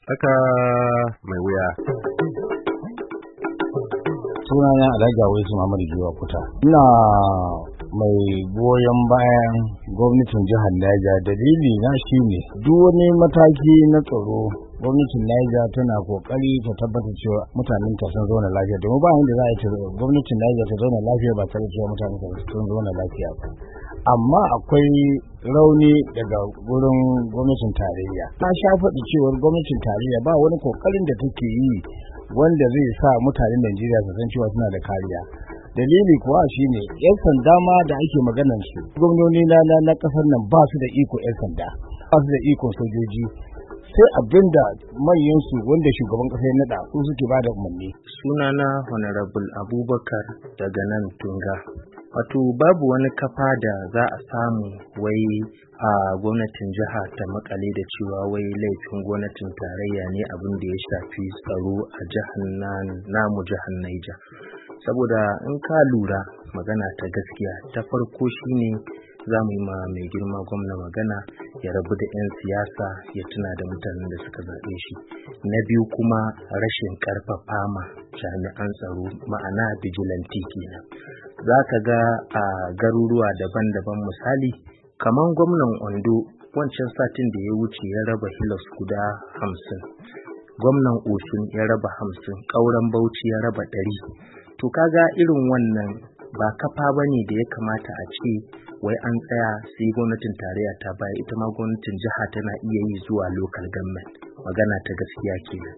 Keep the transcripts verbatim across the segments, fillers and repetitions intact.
Tsaka mai wuya. Sunana Alhaji Awaisu Muhammadu Giwa Kuta. Ina mai goyon bayan gwamnatin jihar Niger. Dalili na shine duk wani mataki na tsaro gwamnatin Niger tana kokari ta tabbatar cewa mutanen ta sun zauna lafiya. Domin ba inda za a yi gwamnatin Niger ta zauna lafiya ba tare da cewa mutanen ta sun zauna lafiya ba. Amma akwai rauni daga gurin gwamnatin tarayya. Na sha faɗi cewa gwamnatin tarayya ba wani kokarin da take yi wanda zai sa mutanen Najeriya su san cewa suna da kariya. Dalili kuwa shine yan sanda ma da ake maganar su gwamnoni na na kasar nan ba su da iko yan sanda, ba su da iko sojoji, sai abinda manyan su wanda shugaban kasa ya nada su suke ba da umarni. Sunana Honorable Abubakar daga nan Tunga. Wato babu wani kafa da za a samu wai a gwamnatin jiha ta makale da cewa wai laifin gwamnatin tarayya ne abin da ya shafi tsaro a jihar namu jihar Niger. Saboda in ka lura magana ta gaskiya ta farko shine za mu yi ma mai girma gwamna magana ya rabu da 'yan siyasa ya tuna da mutanen da suka zaɓe shi. Na biyu kuma rashin ƙarfafa ma jami'an tsaro ma'ana vigilante kenan. Za ka ga a garuruwa daban-daban misali kamar gwamnan Ondo wancan satin da ya wuce ya raba hilos guda hamsin, gwamnan Osun ya raba hamsin, ƙauren Bauchi ya raba ɗari. To kaga irin wannan ba kafa bane da ya kamata a ce wai an tsaya sai gwamnatin tarayya ta baya, ita ma gwamnatin jiha tana iya yi zuwa local government. Magana ta gaskiya kenan.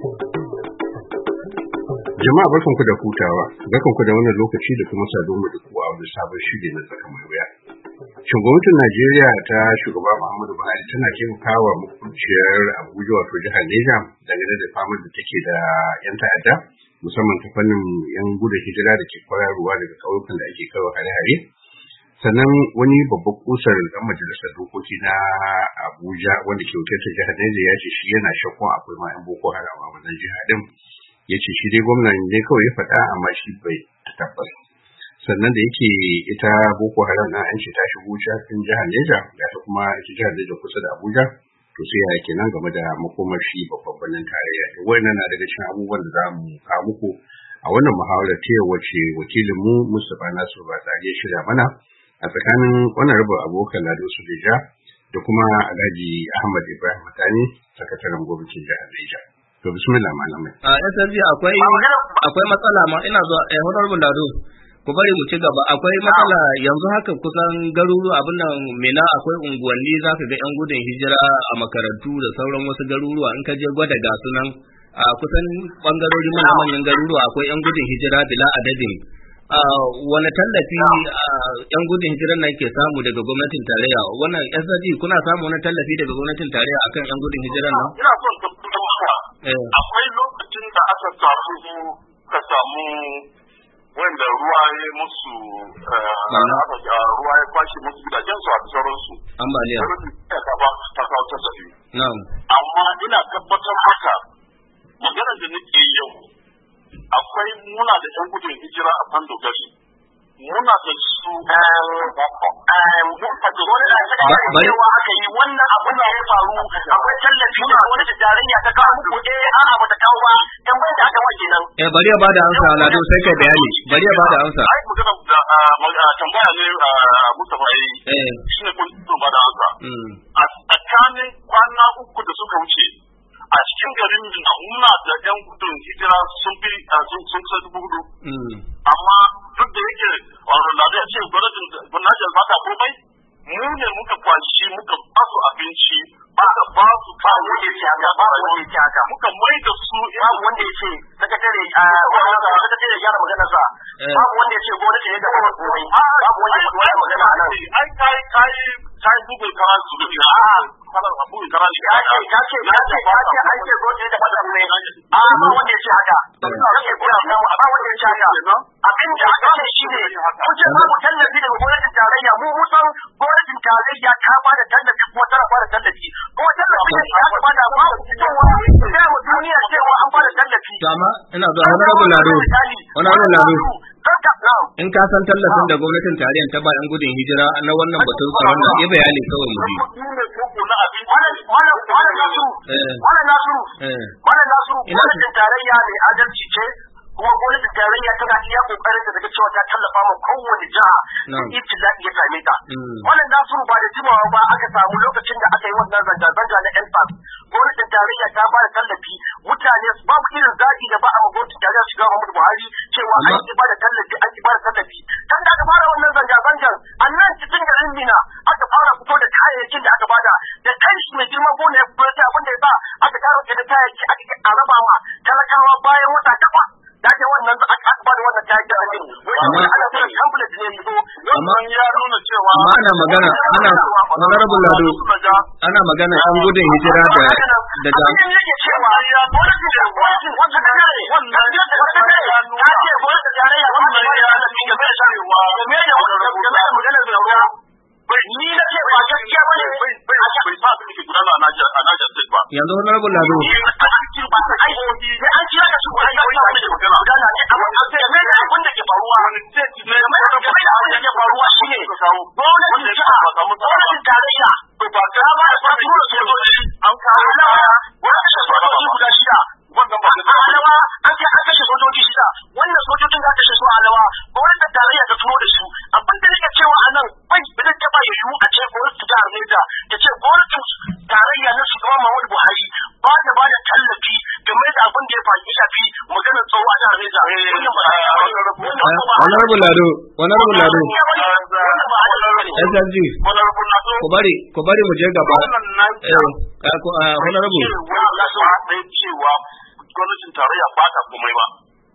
Jama'a barkanku da hutawa, barkanku da wannan lokaci da kuma saduwa da ku a wani sabon shiri na tsaka mai wuya. Shin gwamnatin Najeriya ta shugaba Muhammadu Buhari tana taimakawa makwabciyar Abuja wato jihar Niger dangane da famar da take da 'yan ta'adda musamman ta fannin 'yan gudun hijira da ke kwararruwa daga ƙauyukan da ake kawo hare-hare? Sannan wani babban kusar dan majalisar dokoki na Abuja wanda ke wakiltar jihar Niger ya ce shi yana shakkun akwai ma 'yan Boko Haram a wannan jiha din. Ya ce shi dai gwamnan ne kawai ya faɗa amma shi bai tabbas. Sannan da yake ita Boko Haram na an ce ta shigo cikin jihar Niger ga ta kuma ita jihar Niger kusa da Abuja, to sai ya kenan game da makomar shi babban birnin tarayya. Wannan na daga cikin abubuwan da za mu kawo muku a wannan muhawarar ta wace wakilin mu Mustapha Nasiru Batsari ya shirya mana a tsakanin wannan rubu abokan Lado Suleja da kuma Alhaji Ahmad Ibrahim Matani, sakataren gwamnatin jihar Niger. To bismillah malamai. A S S B akwai akwai matsala ma ina zuwa eh honorable Lado. Ku bari mu ci gaba. Akwai matsala yanzu haka kusan garuruwa abin nan Mina akwai unguwanni zaka ga yan gudun hijira a makarantu da sauran wasu garuruwa in ka je gwada ga su nan a kusan bangarori manyan garuruwa akwai yan gudun hijira bila adadin. Wani tallafi yan gudun hijirar nan ke samu daga gwamnatin tarayya? Wannan S S D kuna samu wani tallafi daga gwamnatin tarayya akan yan gudun hijirar nan? Ina son tabbatar akwai lokacin da aka samu ka samu wanda ruwa ya musu ruwa ya kwashe musu gidajen su a sauransu. Ambaliya. Ta ba ta kawo tallafi. Na'am. Amma ina tabbatar maka magana da nake yau akwai muna da yan gudun hijira a Bando Gari. Muna da su bari aka yi wannan abu da ya faru akwai tallafi na wani da tarayya ta kawo muku eh a'a ba ta kawo ba dan wanda aka waje nan eh bari ya bada amsa Lado sai kai bayani bari ya bada amsa ai magana da tambaya ne Mustafa yi eh shine kun bada amsa a tsakanin kwana uku da suka wuce a cikin garin Mina muna da yan gudun hijira sun fi sun sun kusa dubu hudu amma duk da yake Lado ya ce gwamnatin gwamnatin ba ta komai mu ne muka kwashi muka ba su abinci ba ka ba su ba wanda yake haka ba wanda yake haka muka mai da su ba wanda yake sakatare wanda sakatare ya magana sa babu wanda yake gwamnati ne da komai babu wanda yake magana nan ai kai kai kai bugun karan su da a karan bugun karan shi ai kai ka ce ka ce ka ce ai ce gwamnati da fada komai a ba wanda yake haka yake gura mu ba wanda yake haka abin da aka ce shi ne kuce babu tallafi daga gwamnatin tarayya mu musan gwamnatin tarayya ta ba da tallafi kuma tana ba da tallafi kuma tallafi ne ya ba da ba fitowa sai mu duniya cewa an ba da tallafi dama ina zuwa honorable Lado honorable Lado in ka san tallafin da gwamnatin tarayyar ta ba yan gudun hijira na wannan batun tsaron da ya bayani kawai mu Malam Malam Nasiru Malam Nasiru Malam Nasiru gwamnatin tarayya mai adalci ce kuma gwamnatin tarayya tana iya kokarin da daga cewa ta tallafa ma kowane jiha da ibtila'i ya same ta. Malam Nasiru ba da jimawa ba aka samu lokacin da aka yi wannan zanga-zanga na N P A S gwamnatin tarayya ta ba da tallafi mutane babu irin zaɓi da ba a gwamnatin tarayya shiga Muhammadu Buhari cewa an ki ba da tallafi an ki ba da tallafi dan da aka fara wannan zanga-zangar a nan cikin garin Mina aka fara fito da kayayyakin da aka bada da kai shi mai girma gona ya fito abin da ya sa aka karo da kayayyaki aka raba ma talakawa bayan wata takwas da ake wannan aka bada wannan kayayyakin amma ana fara template ne yanzu amma ya nuna cewa amma ana magana ana honorable Lado ana magana an gudun hijira da da da yake cewa ya gwamnati da gwamnati wanda da ne wannan da ta ya nuna ce gwamnati da tarayya wannan ya nuna ga bai sarewa me ya wannan magana da ruwa ni na ce ba gaskiya bane bai bai bai sa su ke gudana a Niger a Niger State ba yanzu honorable Lado ba ta ai sai an kira ka su ba ai ba ne magana gana ne amma an sai me da abin da ke faruwa wani state ne mai da abin da ke faruwa shine gwamnati jiha gwamnatin tarayya to ba ta ba da tura sojoji an kawo na wannan sojoji guda shida wannan ba alawa an ce an kashe sojoji shida wannan sojojin da aka kashe su alawa gwamnatin tarayya ta turo da su abin da nake cewa a nan bai bai taba yiwu a ce gwamnatin jihar Niger ta ce gwamnatin tarayya na shugaban Muhammadu Buhari ba ta ba da tallafi game da abin da ya faɗi shafi maganar tsaro a jihar Niger honorable Lado honorable Lado S S G ku bari ku bari mu je gaba honorable cewa gwamnatin tarayya ba ta komai ba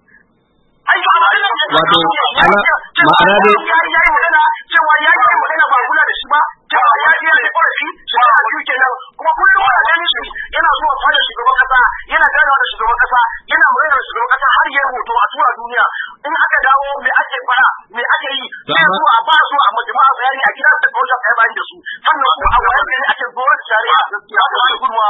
wato ana ma'ana dai cewa ya yi magana ba kula da shi ba cewa ya yi da korafi shekara biyu kenan kuma kullum ana ganin shi yana zuwa fadar shugaban kasa yana ganawa da shugaban kasa yana magana da shugaban kasa har ya hoto a tura duniya in aka dawo me ake fara me ake yi sai su a ba su a majama'a bayani a gidan da kawai kai bayan da su sannan kuma a wayar gari ake zuwa da shari'a ya ba su gudunwa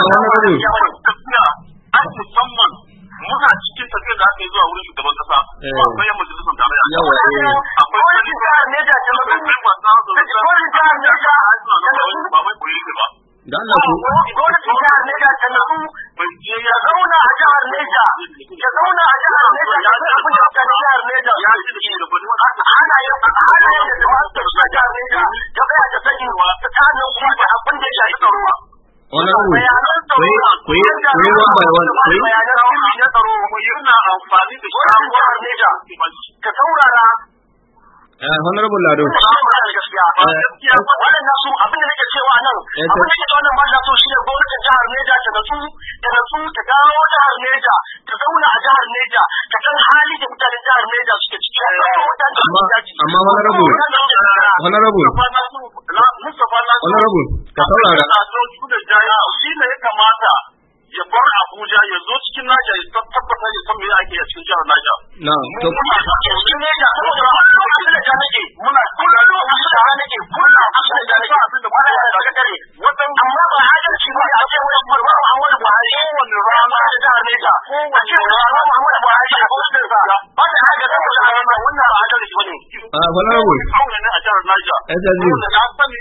an musamman muna cikin tafiyar da aka yi zuwa wurin shugaban kasa akwai yan majalisar tarayya akwai wani jihar ne da ke mutum wani jihar ne da ba mai koyi ba da Allah ku gwamnatin jihar ne da ta nasu ya zauna a jihar ne da ya zauna a jihar ne da ya zai abin da ta jihar ne da ya ci da shi da bani ana yin ana yin da masu tafiya jihar ne da ta tsaya ta sani ta tsanin kuma da abin da ya shafi tsaro honorable ku yi ku yi ku yi one by one ku yi na tsaro yana amfani da shawarar ne da ka saurara honorable Lado wannan nasu abin da nake cewa nan abin da nake cewa nan ba na so shine gwamnatin jihar Neja ta natsu ta natsu ta dawo jihar Neja ta zauna a jihar Neja ta san hali da mutanen jihar Neja suke ciki amma honorable honorable honorable ka saurara shi ne ya kamata ya bar Abuja ya zo cikin Naija ya tabbata ya san me ake a cikin jihar Naija. Na to cikin Naija saboda abin da nake muna kullum abin da nake kullum abin da nake abin da ba da kare wannan amma ba adalci ba a ce wannan farwa Muhammadu Buhari wannan rana da jihar Naija a ce rana Muhammadu Buhari a gwamnatin sa ba da haka da wannan wannan ba adalci bane. Ah honorable kawai ne a jihar Naija. S S G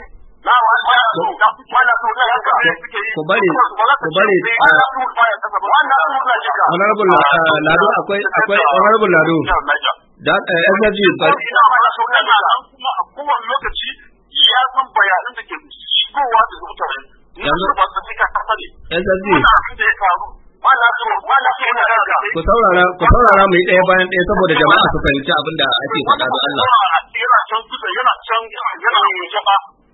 ku bari ku bari honorable Lado akwai akwai honorable Lado da S S G kuma a kowane lokaci ya san bayanan da ke shigowa da mutane yanzu ba su fika kasa ne S S G ku saurara ku saurara mu yi ɗaya bayan ɗaya saboda jama'a su fahimci abin da ake faɗa da Allah yana can kusa yana can yana jaba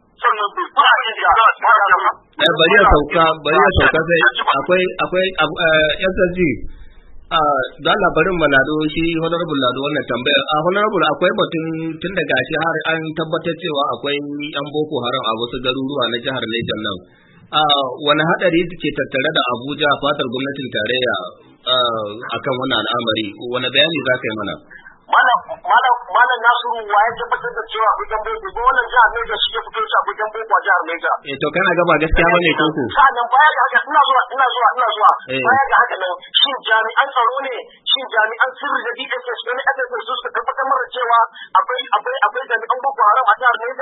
Eh bari ya sauka bari ya sauka sai akwai akwai S S G ah da labarin Malado shi honorable Lado wannan tambaya a honorable akwai batun tun daga shi har an tabbatar cewa akwai yan Boko Haram a wasu garuruwa na jihar Niger nan ah wani hadari ke tattare da Abuja fatar gwamnatin tarayya akan wannan al'amari wani bayani za ka yi mana malam malam malam Nasiru waye tabbatar da cewa abujan boko ko wannan jihar ne da suke fito shi abujan boko a jihar Niger eh to kana ga ba gaskiya bane koko sannan baya ga haka ina zuwa ina zuwa ina zuwa baya ga haka nan shin jami'an tsaro ne shin jami'an sirri da D S S ne aka san su suka tabbatar mana cewa akwai akwai akwai jami'an boko haram a jihar Niger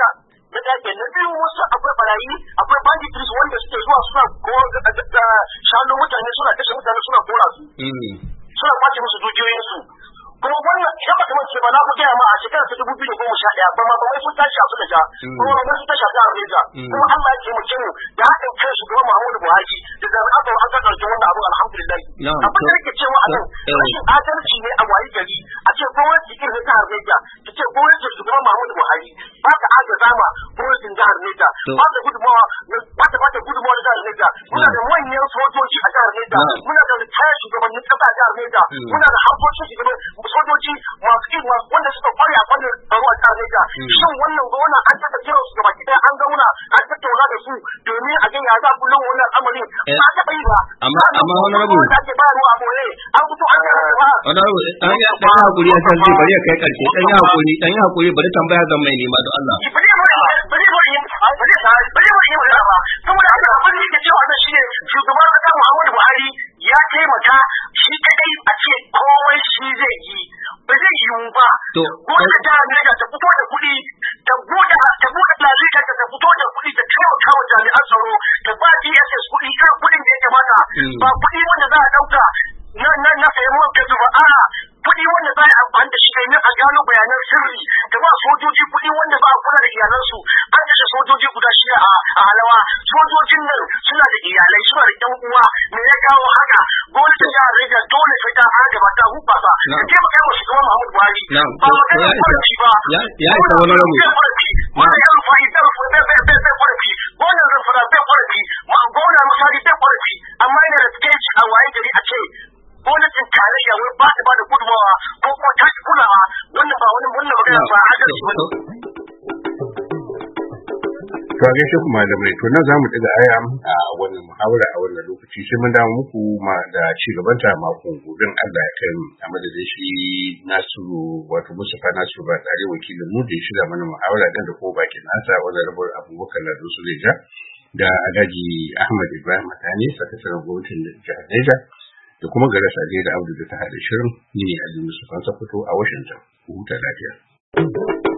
na dake na biyu wasu akwai barayi akwai banditries wanda suke zuwa suna shanu mutane suna kashe mutane suna kora su suna kwace musu dukiyoyin su kuma wannan idan ba kamar ce ba na ku gaya ma a shekarar ta dubu biyu da goma sha ɗaya ba ma ba wai sun tashi a suka sha kuma ba sun tashi a jihar Reza kuma Allah ya taimake mu da haɗin kai shugaban Muhammadu Buhari da jami'an tsaro an ka ɗauki wannan abu alhamdulillah abin da yake cewa a nan rashin adalci ne a wayi gari a ce gwamnati irin jihar Reza ta ce gwamnati shugaban Muhammadu Buhari ba ta agaza ma gwamnatin jihar Reza ba ta gudunmawa ba ta ba ta gudunmawa da jihar Reza muna da manyan sojoji a jihar Reza muna da ritaya shugabannin ƙasa a jihar Reza muna da harkokin shugaban sojoji masu ilma wanda suka kware a fannin tsaro a jihar Reza shin wannan gona an taɓa kiran su gaba ɗaya an zauna an tattauna da su domin a ga ya za kullum wannan al'amarin ba taɓa yi ba amma amma honorable da ke bayarwa a more an fito an ga ba honorable dan ya dan hakuri a san zai bari ya kai karshe dan ya hakuri dan ya hakuri bari tambaya ga mai nema don Allah bari bari bari bari bari bari bari ba saboda haka abin da yake cewa nan shine shugaban ƙasa Muhammadu Buhari ya taimaka shi kadai a ce komai shi zai yi ba zai yiwu ba ko da jihar Niger ta fito da kuɗi ta buɗe ta buɗe lalita ta ta fito da kuɗi ta taimaka wa jami'an tsaro ta ba D S S kuɗi irin kuɗin da ya kamata ba kuɗi wanda za a ɗauka na na na sayan man fetur ba a'a kuɗi wanda za a amfani da shi ne a gano bayanan sirri da ba sojoji kuɗi wanda ba a kula da iyalansu an kashe sojoji guda shida a halawa sojojin nan suna da iyalai suna da ƴan uwa me ya kawo haka gwamnatin jihar Reza dole sai ta har gaba ta hubba ba ta taimaka wa shugaban Muhammadu Buhari ba magana kwarci ba ya ya isa wani rabu wannan yan fa'i ta rufu bai bai bai bai kwarci wannan rufura bai kwarci ma gona misali bai kwarci amma yana da stage a waye gari a ce gwamnatin tarayya wai ba ta ba da gudunmawa ko kuma ta ki kulawa wannan ba wani wannan magana ba adalci ba to a gaishe ku malamai to nan zamu ɗiga aya a wannan muhawara a wannan lokaci sai mun dawo muku ma da ci gaban ta makon gobe Allah ya kai mu a madadin shi Nasiru wato Mustafa Nasiru ba tare wakilin mu da ya shiga mana muhawara dan da ko bakin nasa wannan rabar Abubakar Lado Suleja da Alhaji Ahmad Ibrahim Matani sakataren gwamnatin jihar Niger da kuma Gara Sade da Abdul da ta hada shirin ni ne Ali Mustafa Sokoto a Washington ku huta lafiya